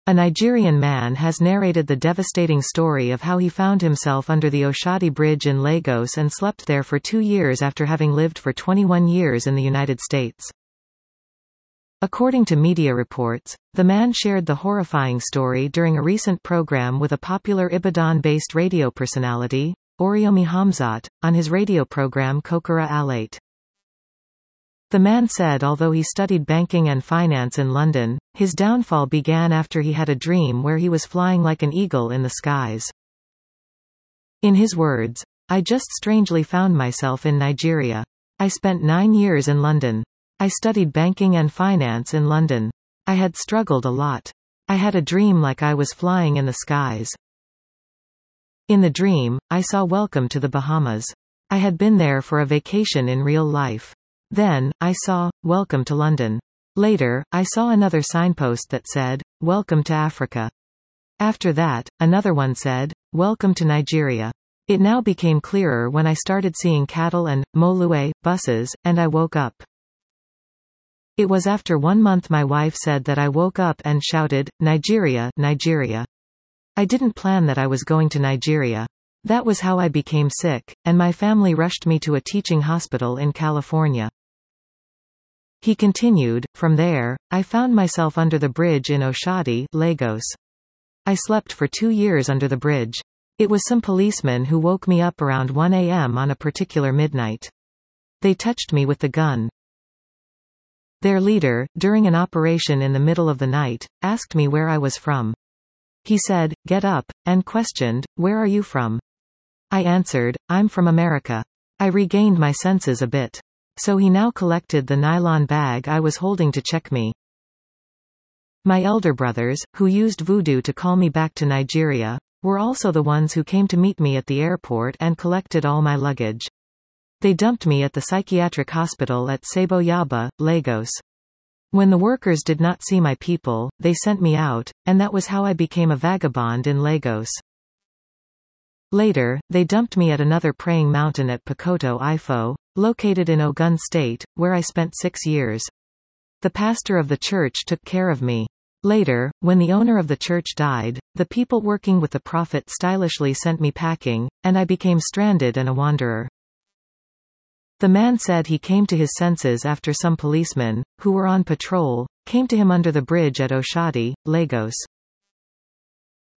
A Nigerian man has narrated the devastating story of how he found himself under the Oshodi Bridge in Lagos and slept there for 2 years after having lived for 21 years in the United States. According to media reports, the man shared the horrifying story during a recent program with a popular Ibadan-based radio personality, Oriyomi Hamzat, on his radio program Kokora Alate. The man said although he studied banking and finance in London, his downfall began after he had a dream where he was flying like an eagle in the skies. In his words, "I just strangely found myself in Nigeria. I spent 9 years in London. I studied banking and finance in London. I had struggled a lot. I had a dream like I was flying in the skies. In the dream, I saw Welcome to the Bahamas. I had been there for a vacation in real life. Then, I saw, Welcome to London. Later, I saw another signpost that said, Welcome to Africa. After that, another one said, Welcome to Nigeria. It now became clearer when I started seeing cattle and Molue buses, and I woke up. It was after 1 month my wife said that I woke up and shouted, Nigeria, Nigeria. I didn't plan that I was going to Nigeria. That was how I became sick, and my family rushed me to a teaching hospital in California." He continued, "From there, I found myself under the bridge in Oshodi, Lagos. I slept for 2 years under the bridge. It was some policemen who woke me up around 1 a.m. on a particular midnight. They touched me with the gun. Their leader, during an operation in the middle of the night, asked me where I was from. He said, 'Get up,' and questioned, 'Where are you from?' I answered, 'I'm from America.' I regained my senses a bit. So he now collected the nylon bag I was holding to check me. My elder brothers, who used voodoo to call me back to Nigeria, were also the ones who came to meet me at the airport and collected all my luggage. They dumped me at the psychiatric hospital at Sabo Yaba, Lagos. When the workers did not see my people, they sent me out, and that was how I became a vagabond in Lagos. Later, they dumped me at another praying mountain at Pokoto Ifo, located in Ogun State, where I spent 6 years. The pastor of the church took care of me. Later, when the owner of the church died, the people working with the prophet stylishly sent me packing, and I became stranded and a wanderer." The man said he came to his senses after some policemen, who were on patrol, came to him under the bridge at Oshodi, Lagos.